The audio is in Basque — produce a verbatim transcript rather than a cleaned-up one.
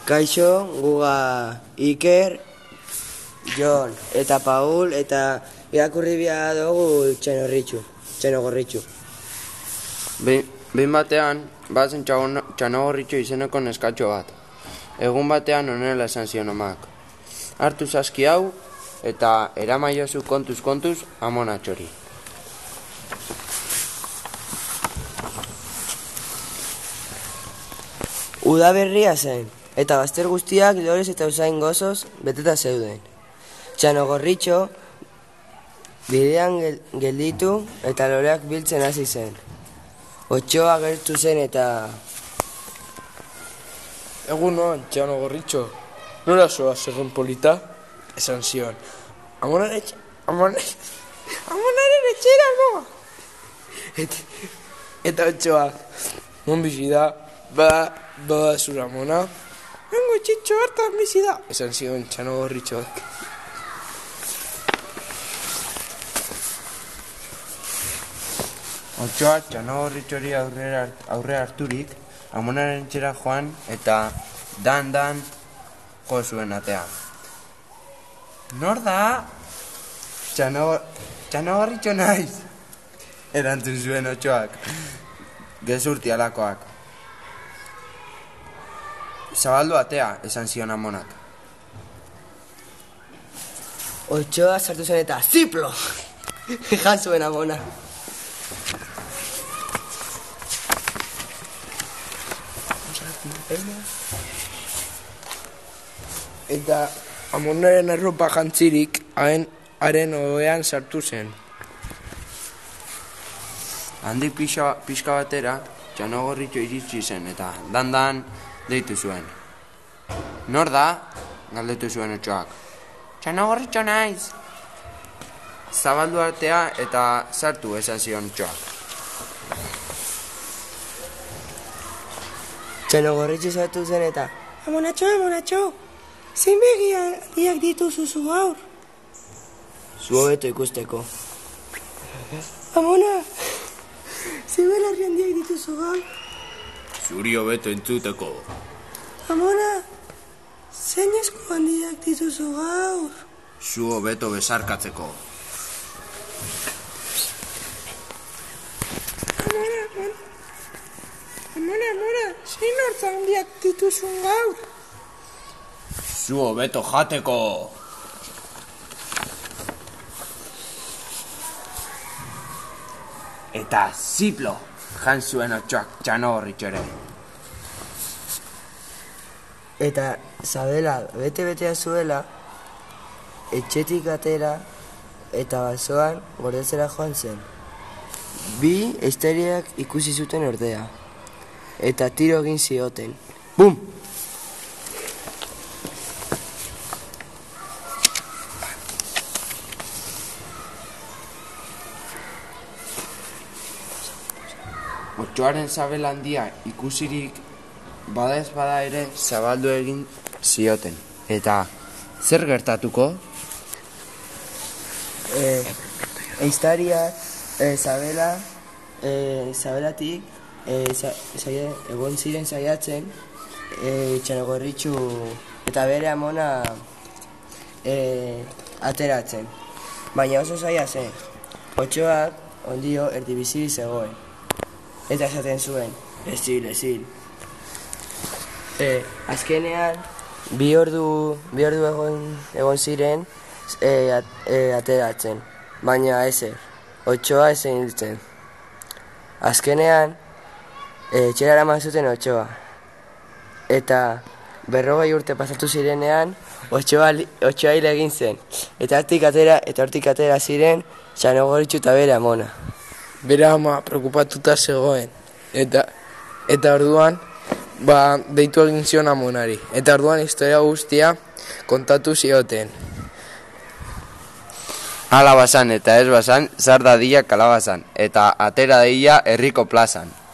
Kaixo, guga Iker, Jon eta Paul eta irakurri bia dugu Txanorritxu, Txanogorritxu. Behin batean, bazen Txanogorritxu izeneko neskatxo bat. Egun batean honela esan zion amak. Hartu zaski hau eta eramaiozu kontuz kontuz amonatxori. Uda berria zen, eta bazter guztiak lorez eta usain gozoz beteta zeuden. Txanogorritxo bidean gel, gelditu eta loreak biltzen hasi zen. Otxoa gertu zen eta... Egunon, Txanogorritxo, nola zoa zerren polita? Esan zion. Amonaren etxera, no? Et, eta otxoak, non bizi da, ba, ba zura amona? Hengo txitxo hartan bizi da, esan zion Txanogorritxoak. Otxoa Txanogorritxori aurre, aurre harturik, amonaren etxera joan eta dan-dan jo zuen atea. Nor da? Txanogorritxo naiz, erantzun zuen otxoak, gezurti alakoak. Zabaldu atea, esan zion amonak. Otxoa sartu zen eta ziplo! Jan zuen amona. Eta amonaren arropa jantzirik haen haren ohean sartu zen. Handik pixka, pixka batera, Txanogorritxo iritsi zen eta dan-dan deitu zuen. Nor da? Galdetu zuen otxoak. Txanogorritxo naiz! Zabaldu artea eta sartu esan zion otxoak. Txanogorritxo sartu zen eta Amonatxo, amonatxo, zein begia diak dituzu zu gaur? Zu hobeto ikusteko. Amona, zein belarri handiak dituzu gaur? Zuri hobeto entzuteko. Amona, zein esku handiak dituzu gaur? Zu hobeto besarkatzeko. Amona, amona. Amona, amona, zein hortza handiak dituzun gaur? Zu hobeto jateko. Eta ziplo, jan zuen otxoak Txanogorritxore. Eta Zabela bete-betea zuela, etxetik atera eta basoan gordetzera joan zen. Bi esteriak ikusi zuten ordea, eta tiro egin zioten. Bum! Otxoaren zabel handia ikusirik bada ez bada ere zabaldu egin zioten. Eta zer gertatuko? Eh, Eiztaria, eh, Zabela, eh, Zabelatik, eh, za, zaia, egon ziren saiatzen, eh, Txanogorritxu eta bere amona eh, ateratzen. Baina oso zaila zen. Otxoak ondio erdibizi zegoen. Eta esaten zuen, ezil, ezil. Eh, azkenean, bi ordu, bi ordu egon, egon ziren eh, at, eh, ateratzen. Baina ezer, otxoa ezen hiltzen. Azkenean, eh, etxera eraman zuten otxoa. Eta berrogei urte pasatu zirenean, otxoa, otxoa hil egin zen. Eta hortik atera, eta hortik atera ziren, Txanogorritxu eta bere amona. Bere ama preokupatuta zegoen. Eta, eta orduan, ba, deitu egin zion amonari. Eta orduan historia guztia kontatu zioten. Hala basan eta ez basan, zar dadila kalabazan, eta atera daila herriko plazan.